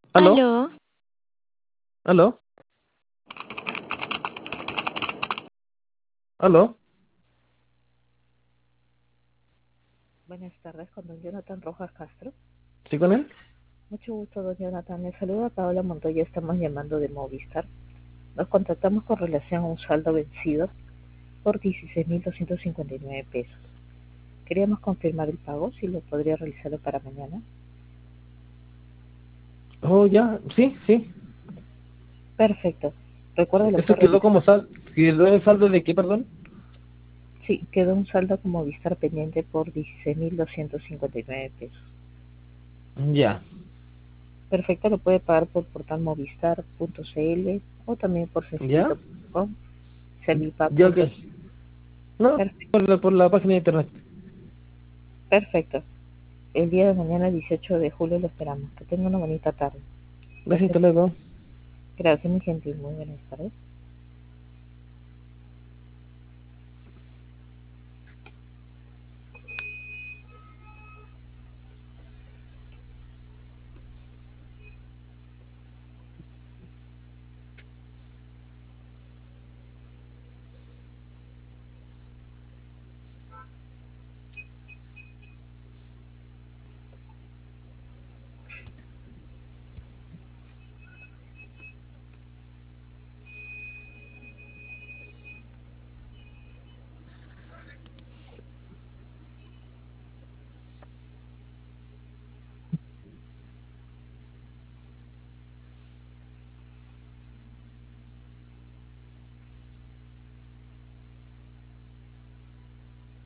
¿Aló? Aló, ¿Aló? ¿Aló? Buenas tardes, con don Jonathan Rojas Castro. ¿Sí con él? Mucho gusto, don Jonathan. Le saluda Paola Montoya. Estamos llamando de Movistar. Nos contactamos con relación a un saldo vencido por 16.259 pesos. Queríamos confirmar el pago, si lo podría realizarlo para mañana. Oh, ya, sí, sí. Perfecto. Recuerda, lo Eso puede quedó revisar. como ¿quedó en saldo de qué, perdón? Sí, quedó un saldo con Movistar pendiente por 16.259 pesos. Ya, Perfecto, lo puede pagar por portal movistar.cl o también por ya, sencillito.com, ya, ok. servipago. No, Perfecto. por la página de internet. Perfecto. El día de mañana, 18 de julio, lo esperamos. Que tenga una bonita tarde. Gracias, Gracias. hasta luego. Gracias, mi gentil. Muy buenas tardes.